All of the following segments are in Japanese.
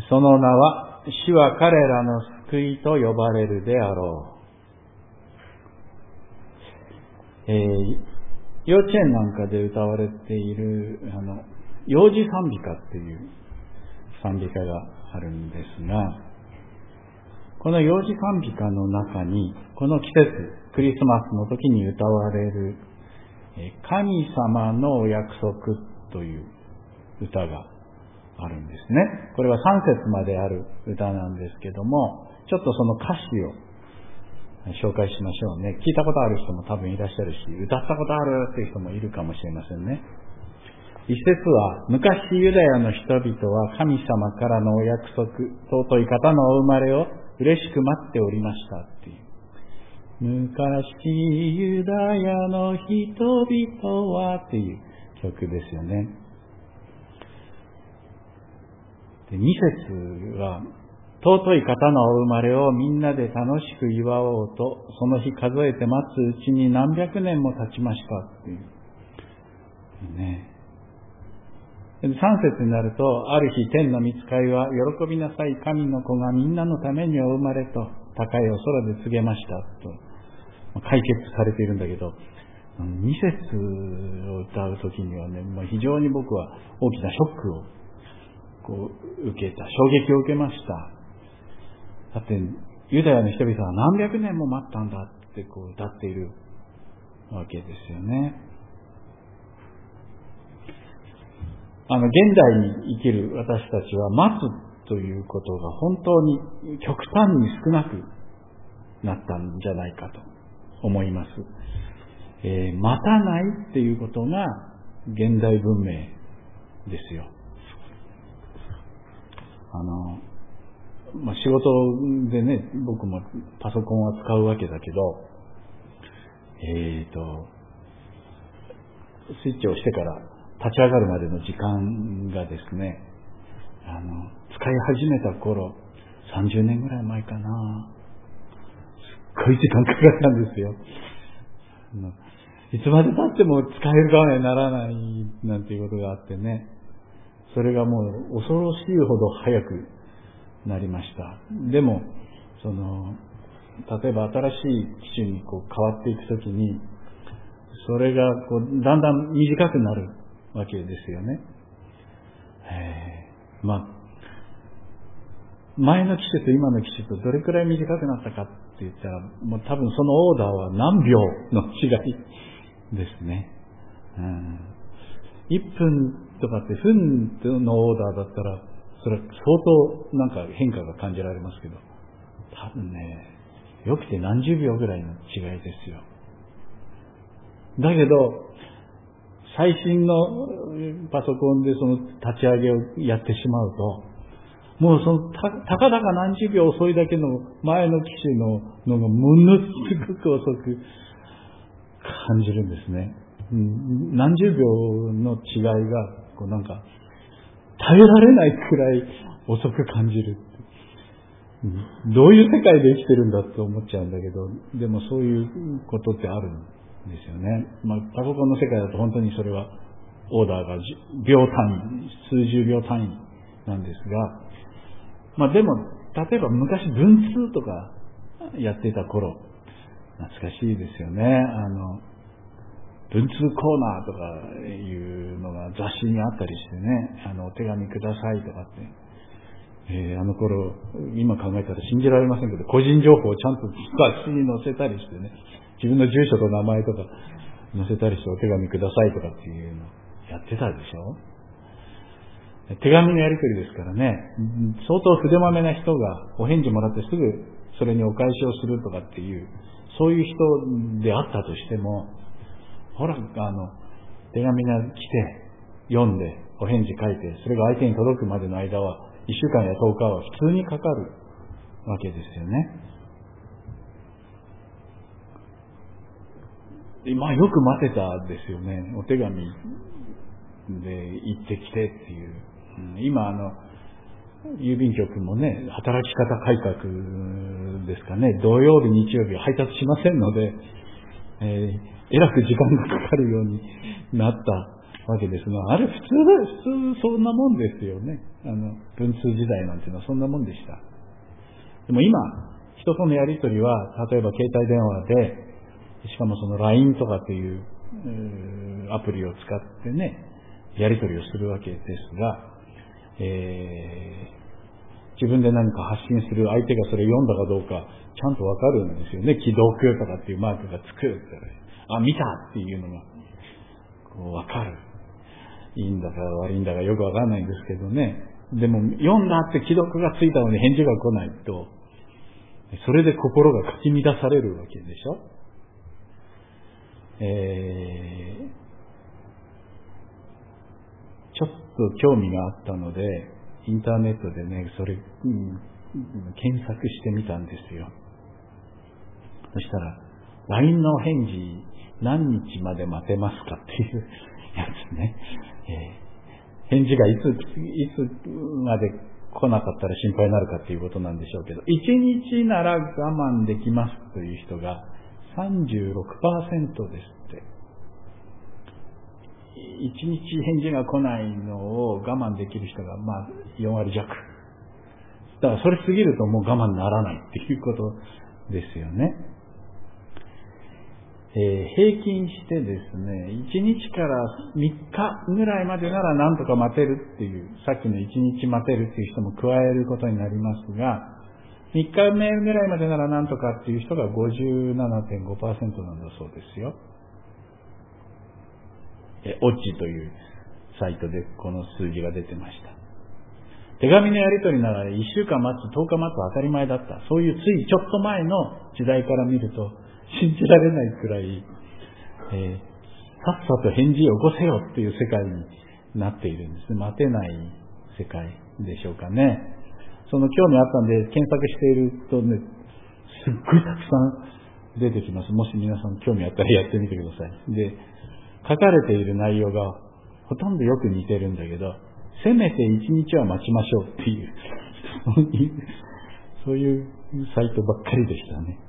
その名は主は彼らの救いと呼ばれるであろう。幼稚園なんかで歌われている幼児賛美歌っていう賛美歌があるんですが、この幼児賛美歌の中にこの季節クリスマスの時に歌われる神様のお約束という歌があるんですね。これは3節まである歌なんですけども、ちょっとその歌詞を紹介しましょうね。聞いたことある人も多分いらっしゃるし、歌ったことあるっていう人もいるかもしれませんね。一節は、昔ユダヤの人々は神様からのお約束、尊い方のお生まれを嬉しく待っておりましたっていう。昔ユダヤの人々はっていう曲ですよね。で、二節は、尊い方のお生まれをみんなで楽しく祝おうと、その日数えて待つうちに何百年も経ちましたっていう。ね。3節になると、ある日天の御使いは、喜びなさい、神の子がみんなのためにお生まれと、高いお空で告げましたと、解決されているんだけど、2節を歌うときにはね、非常に僕は大きなショックを受けた、衝撃を受けました。だって、ユダヤの人々は何百年も待ったんだって歌っているわけですよね。現代に生きる私たちは待つということが本当に極端に少なくなったんじゃないかと思います。待たないっていうことが現代文明ですよ。仕事でね、僕もパソコンは使うわけだけど、スイッチを押してから立ち上がるまでの時間がですね、使い始めた頃、30年ぐらい前かな、すっごい時間かかったんですよ。いつまで経っても使える側にならないなんていうことがあってね、それがもう恐ろしいほど早くなりました。でも、例えば新しい機種に変わっていくときに、それがだんだん短くなるわけですよね。前の機種と今の機種とどれくらい短くなったかって言ったら、もう多分そのオーダーは何秒の違いですね。1分とかって分のオーダーだったら、それは相当変化が感じられますけど、多分ね、よくて何十秒ぐらいの違いですよ。だけど、最新のパソコンでその立ち上げをやってしまうと、もうたかだか何十秒遅いだけの前の機種のがものすごく遅く感じるんですね。何十秒の違いが、耐えられないくらい遅く感じる。どういう世界で生きてるんだって思っちゃうんだけど、でもそういうことってあるんですよね。パソコンの世界だと本当にそれはオーダーが秒単位、数十秒単位なんですが、でも例えば昔文通とかやってた頃、懐かしいですよね。文通コーナーとかいうのが雑誌にあったりしてね、お手紙くださいとかって、あの頃、今考えたら信じられませんけど、個人情報をちゃんと雑誌に載せたりしてね、自分の住所と名前とか載せたりしてお手紙くださいとかっていうのやってたでしょ。手紙のやり取りですからね、相当筆まめな人がお返事もらってすぐそれにお返しをするとかっていう、そういう人であったとしても、ほら、手紙が来て、読んで、お返事書いて、それが相手に届くまでの間は、1週間や10日は普通にかかるわけですよね。今よく待てたですよね。お手紙で行ってきてっていう。今郵便局もね、働き方改革ですかね、土曜日、日曜日は配達しませんので、えらく時間がかかるようになったわけですが、あれ普通そんなもんですよね。 文通時代なんていうのはそんなもんでした。でも今、人とのやりとりは、例えば携帯電話で、しかもその LINE とかというアプリを使ってね、やりとりをするわけですが、自分で何か発信する相手がそれ読んだかどうかちゃんとわかるんですよね。既読とかっていうマークがつくって、見たっていうのがこうわかる。いいんだか悪いんだかよくわかんないんですけどね。でも読んだって既読がついたのに返事が来ないと、それで心がかき乱されるわけでしょ。ちょっと興味があったのでインターネットでねそれ、検索してみたんですよ。そしたら LINE の返事何日まで待てますかっていうやつね、返事がいつまで来なかったら心配になるかっていうことなんでしょうけど、1日なら我慢できますという人が 36% ですって。1日返事が来ないのを我慢できる人が4割弱。だからそれ過ぎるともう我慢ならないっていうことですよね。平均してですね、1日から3日ぐらいまでならなんとか待てるっていう、さっきの1日待てるっていう人も加えることになりますが、3日目ぐらいまでならなんとかっていう人が 57.5% なんだそうですよ。オッチというサイトでこの数字が出てました。手紙のやり取りなら1週間待つ、10日待つ当たり前だった。そういうついちょっと前の時代から見ると信じられないくらい、さっさと返事を起こせよっていう世界になっているんですね。待てない世界でしょうかね。その興味あったんで検索しているとね、すっごいたくさん出てきます。もし皆さん興味あったらやってみてください。で、書かれている内容がほとんどよく似てるんだけど、せめて1日は待ちましょうっていうそういうサイトばっかりでしたね。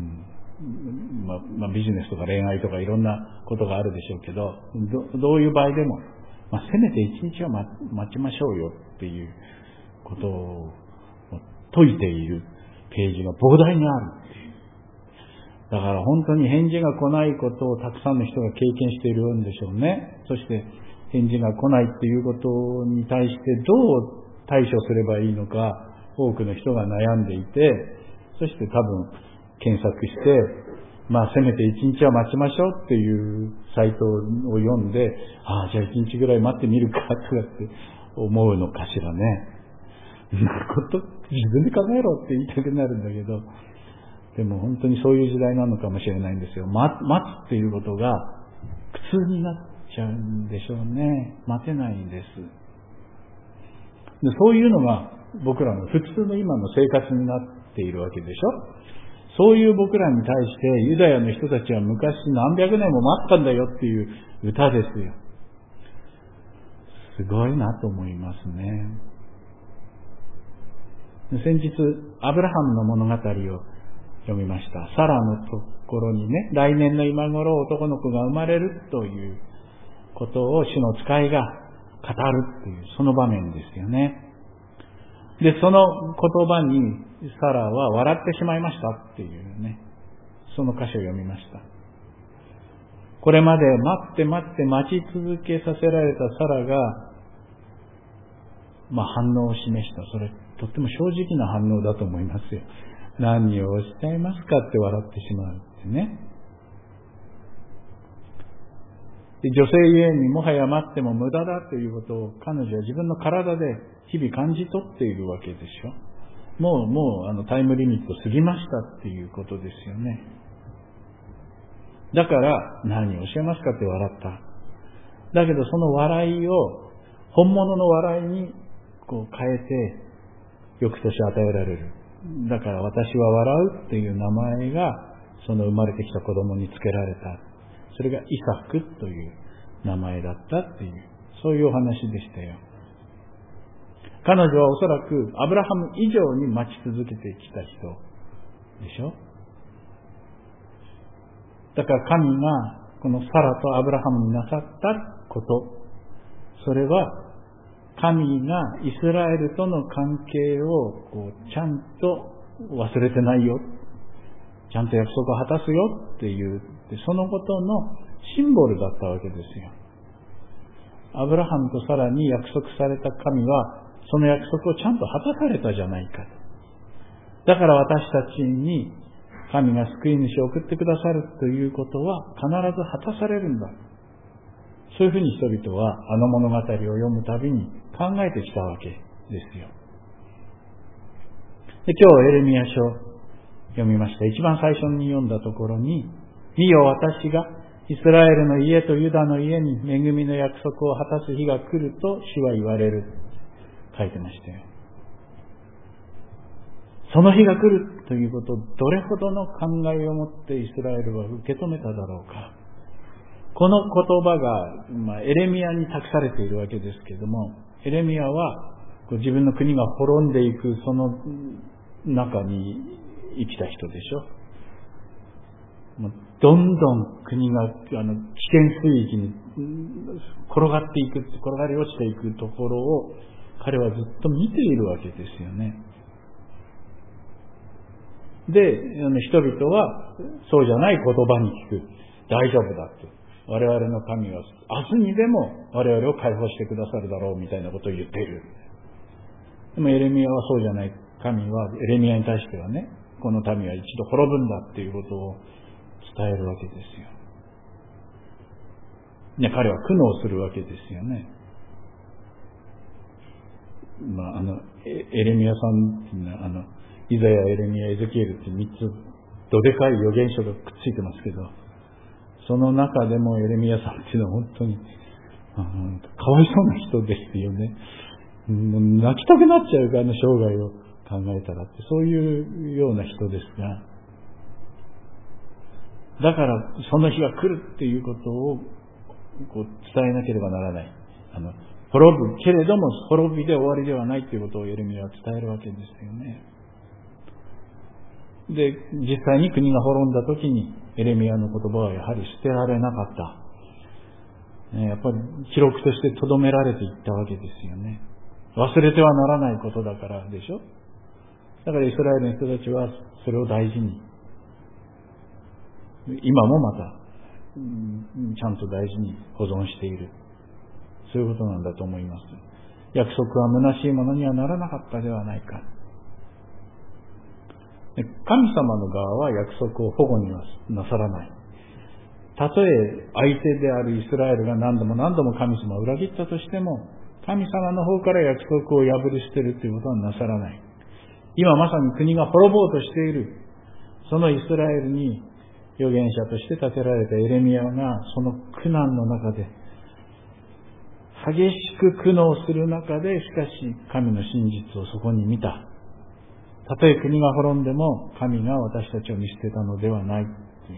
ビジネスとか恋愛とかいろんなことがあるでしょうけど、どういう場合でも、せめて1日は待ちましょうよっていうことを説いているページが膨大にあるっていう。だから本当に返事が来ないことをたくさんの人が経験しているんでしょうね。そして返事が来ないっていうことに対してどう対処すればいいのか多くの人が悩んでいて、そして多分検索して、せめて1日は待ちましょうっていうサイトを読んで、じゃあ1日ぐらい待ってみるかとかって思うのかしらね。そんなこと自分で考えろって言いたくなるんだけど、でも本当にそういう時代なのかもしれないんですよ。待つっていうことが苦痛になっちゃうんでしょうね。待てないんです。で、そういうのが僕らの普通の今の生活になっているわけでしょ。そういう僕らに対してユダヤの人たちは昔何百年も待ったんだよっていう歌ですよ。すごいなと思いますね。先日アブラハムの物語を読みました。サラのところにね、来年の今頃男の子が生まれるということを主の使いが語るっていうその場面ですよね。で、その言葉にサラは笑ってしまいましたっていうね、その箇所を読みました。これまで待ち続けさせられたサラが、反応を示した。それ、とっても正直な反応だと思いますよ。何をおっしゃいますかって笑ってしまうってね。で、女性ゆえにもはや待っても無駄だということを彼女は自分の体で日々感じ取っているわけでしょ。もうタイムリミット過ぎましたっていうことですよね。だから何をおっしゃいますかって笑った。だけどその笑いを本物の笑いにこう変えて翌年与えられる。だから私は笑うっていう名前がその生まれてきた子供につけられた。それがイサクという名前だったっていう、そういうお話でしたよ。彼女はおそらくアブラハム以上に待ち続けてきた人でしょ。だから神がこのサラとアブラハムになさったこと、それは神がイスラエルとの関係をちゃんと忘れてないよ、ちゃんと約束を果たすよっていう、そのことのシンボルだったわけですよ。アブラハムとサラに約束された神は、その約束をちゃんと果たされたじゃないか。だから私たちに神が救い主を送ってくださるということは必ず果たされるんだ。そういうふうに人々はあの物語を読むたびに考えてきたわけですよ。で、今日エレミヤ書読みました。一番最初に読んだところに、見よ私がイスラエルの家とユダの家に恵みの約束を果たす日が来ると主は言われる。書いてましたよ。その日が来るということをどれほどの考えを持ってイスラエルは受け止めただろうか。この言葉が、エレミヤに託されているわけですけれども、エレミヤは自分の国が滅んでいくその中に生きた人でしょ。どんどん国が危険水域に転がっていく、転がり落ちていくところを彼はずっと見ているわけですよね。で、人々はそうじゃない言葉に聞く。大丈夫だと。我々の神は明日にでも我々を解放してくださるだろうみたいなことを言っている。でもエレミヤはそうじゃない。神はエレミヤに対してはね、この民は一度滅ぶんだっていうことを伝えるわけですよ。ね、彼は苦悩するわけですよね。エレミヤさんっていうのはイザヤ、エレミヤ、エゼキエルって3つどでかい預言書がくっついてますけど、その中でもエレミヤさんっていうのは本当にかわいそうな人ですよね。もう泣きたくなっちゃうから生涯を考えたらって、そういうような人ですが、だからその日が来るっていうことを伝えなければならない。滅ぶけれども滅びで終わりではないということをエレミヤは伝えるわけですよね。で、実際に国が滅んだ時にエレミヤの言葉はやはり捨てられなかった。やっぱり記録として留められていったわけですよね。忘れてはならないことだからでしょ。だからイスラエルの人たちはそれを大事に、今もまたちゃんと大事に保存している。そういうことなんだと思います。約束は虚しいものにはならなかったではないか。神様の側は約束を保護にはなさらない。たとえ相手であるイスラエルが何度も何度も神様を裏切ったとしても、神様の方から約束を破り捨てるということはなさらない。今まさに国が滅ぼうとしている、そのイスラエルに預言者として立てられたエレミヤがその苦難の中で激しく苦悩する中で、しかし神の真実をそこに見た。たとえ国が滅んでも神が私たちを見捨てたのではないという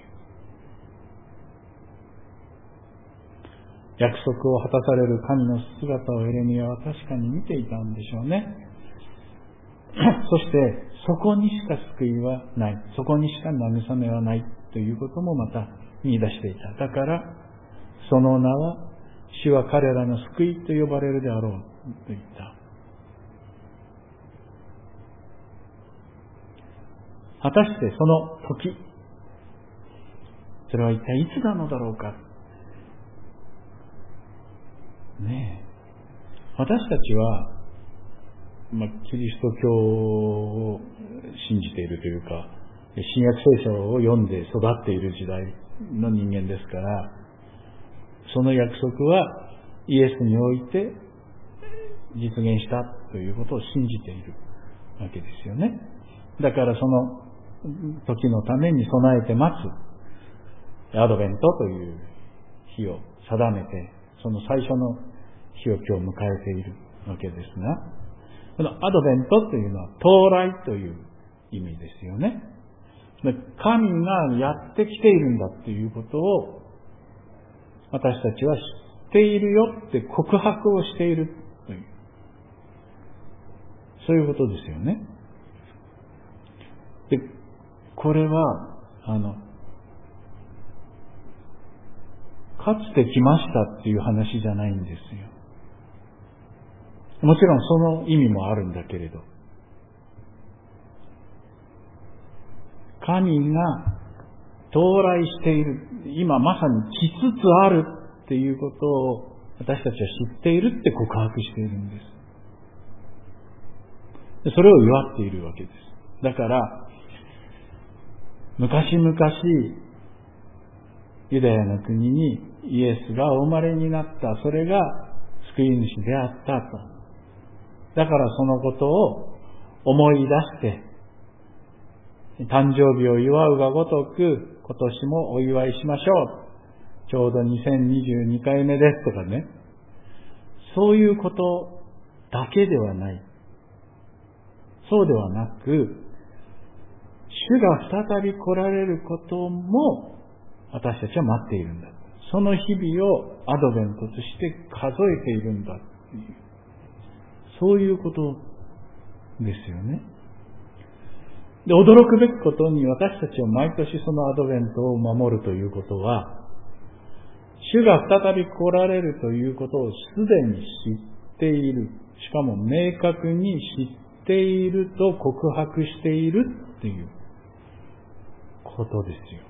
約束を果たされる神の姿をエレミヤは確かに見ていたんでしょうね。そしてそこにしか救いはない、そこにしか慰めはないということもまた見出していた。だからその名は主は彼らの救いと呼ばれるであろうと言った。果たしてその時、それは一体いつなのだろうか。ねえ、私たちは、キリスト教を信じているというか、新約聖書を読んで育っている時代の人間ですから、その約束はイエスにおいて実現したということを信じているわけですよね。だからその時のために備えて待つアドベントという日を定めて、その最初の日を今日迎えているわけですが、このアドベントというのは到来という意味ですよね。神がやってきているんだということを私たちは知っているよって告白をしているという、そういうことですよね。で、これはかつて来ましたっていう話じゃないんですよ。 もちろんその意味もあるんだけれど、神が到来している、今まさに来つつあるっていうことを私たちは知っているって告白しているんです。それを祝っているわけです。だから昔々ユダヤの国にイエスがお生まれになった、それが救い主であったと。だからそのことを思い出して誕生日を祝うがごとく今年もお祝いしましょう。ちょうど2022回目ですとかね。そういうことだけではない。そうではなく、主が再び来られることも私たちは待っているんだ。その日々をアドベントとして数えているんだっていう、そういうことですよね。で、驚くべきことに私たちは毎年そのアドベントを守るということは、主が再び来られるということをすでに知っている。しかも明確に知っていると告白しているっていうことですよ。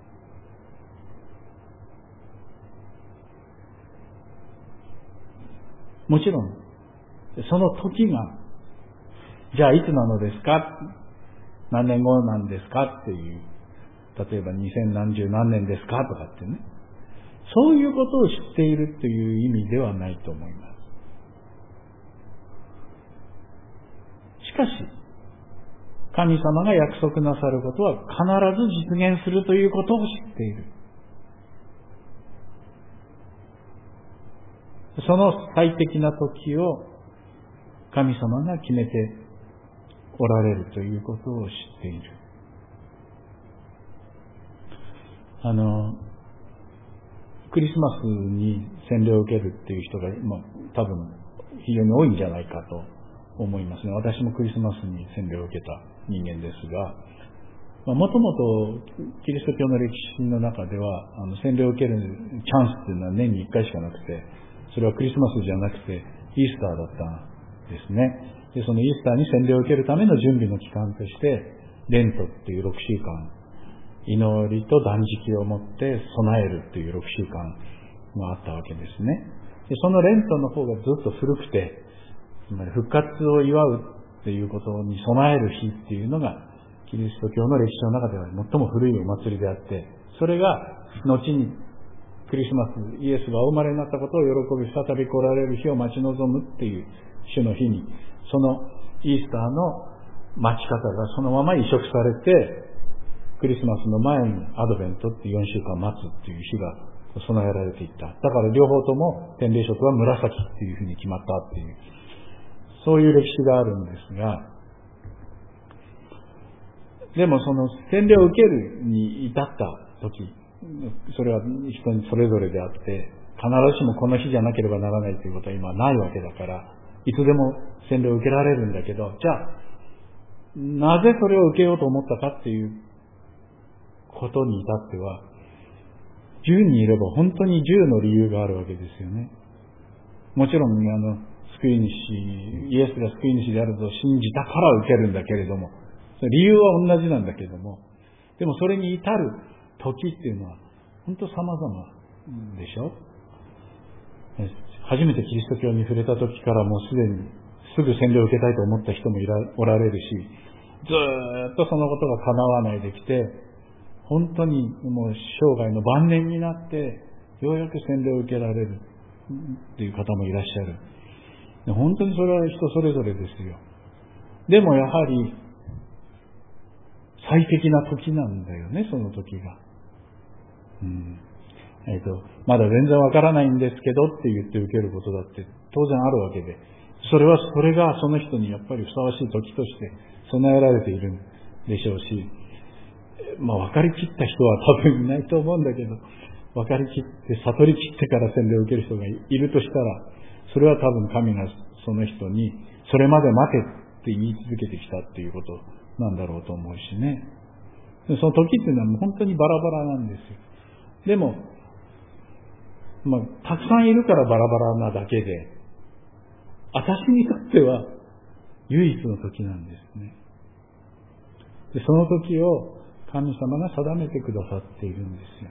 もちろん、その時が、じゃあいつなのですか？何年後なんですかっていう、例えば2000何十何年ですかとかってね。そういうことを知っているという意味ではないと思います。しかし、神様が約束なさることは必ず実現するということを知っている。その最適な時を神様が決めておられるということを知っている。クリスマスに洗礼を受けるっていう人が多分非常に多いんじゃないかと思いますね。私もクリスマスに洗礼を受けた人間ですが、もともとキリスト教の歴史の中では洗礼を受けるチャンスっていうのは年に1回しかなくて、それはクリスマスじゃなくてイースターだったんですね。で、そのイースターに洗礼を受けるための準備の期間としてレントっていう6週間祈りと断食をもって備えるという6週間があったわけですね。で、そのレントの方がずっと古くて、つまり復活を祝うっていうことに備える日っていうのがキリスト教の歴史の中では最も古いお祭りであって、それが後にクリスマス、イエスがお生まれになったことを喜び再び来られる日を待ち望むっていう主の日に、そのイースターの待ち方がそのまま移植されて、クリスマスの前にアドベントっていう4週間待つっていう日が備えられていった。だから両方とも典礼色は紫っていうふうに決まったっていう、そういう歴史があるんですが、でもその洗礼を受けるに至った時、それは人にそれぞれであって、必ずしもこの日じゃなければならないということは今ないわけだから、いつでも洗礼を受けられるんだけど、じゃあなぜそれを受けようと思ったかっていうことに至っては、10人いれば本当に10の理由があるわけですよね。もちろん救い主、イエスが救い主であると信じたから受けるんだけれども、理由は同じなんだけども、でもそれに至る時っていうのは本当様々でしょ。初めてキリスト教に触れた時からもうすでにすぐ洗礼を受けたいと思った人もおられるし、ずーっとそのことが叶わないできて、本当にもう生涯の晩年になってようやく洗礼を受けられるっていう方もいらっしゃる。本当にそれは人それぞれですよ。でもやはり最適な時なんだよね、その時が。まだ全然わからないんですけどって言って受けることだって当然あるわけで、それがその人にやっぱりふさわしい時として備えられているんでしょうし、分かりきった人は多分いないと思うんだけど、分かりきって悟りきってから洗礼を受ける人がいるとしたら、それは多分神がその人にそれまで待てって言い続けてきたっていうことなんだろうと思うしね。その時っていうのはもう本当にバラバラなんですよ。でもたくさんいるからバラバラなだけで、 私にとっては唯一の時なんですね。で、その時を神様が定めてくださっているんですよ。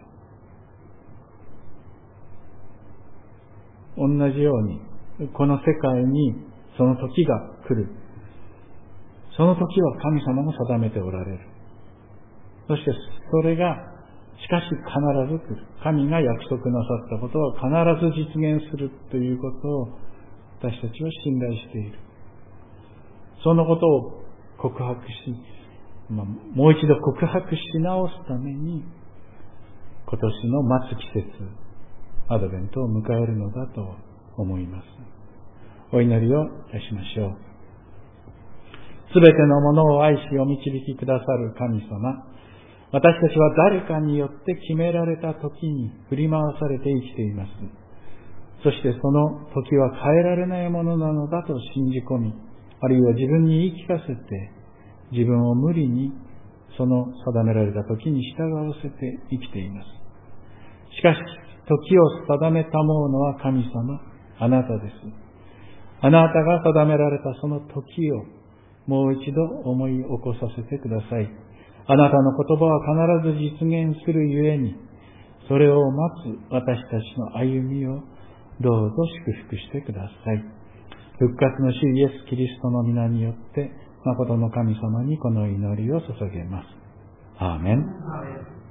同じように、この世界にその時が来る。その時は神様が定めておられる。そしてそれが、しかし必ず来る。神が約束なさったことは必ず実現するということを私たちは信頼している。そのことを告白し、もう一度告白し直すために、今年の待つ季節、アドベントを迎えるのだと思います。お祈りをいたしましょう。すべてのものを愛しお導きくださる神様、私たちは誰かによって決められた時に振り回されて生きています。そしてその時は変えられないものなのだと信じ込み、あるいは自分に言い聞かせて、自分を無理にその定められた時に従わせて生きています。しかし、時を定めたもうのは神様、あなたです。あなたが定められたその時をもう一度思い起こさせてください。あなたの言葉は必ず実現するゆえに、それを待つ私たちの歩みをどうぞ祝福してください。復活の主イエス・キリストの皆によって、誠の神様にこの祈りを捧げます。アーメン。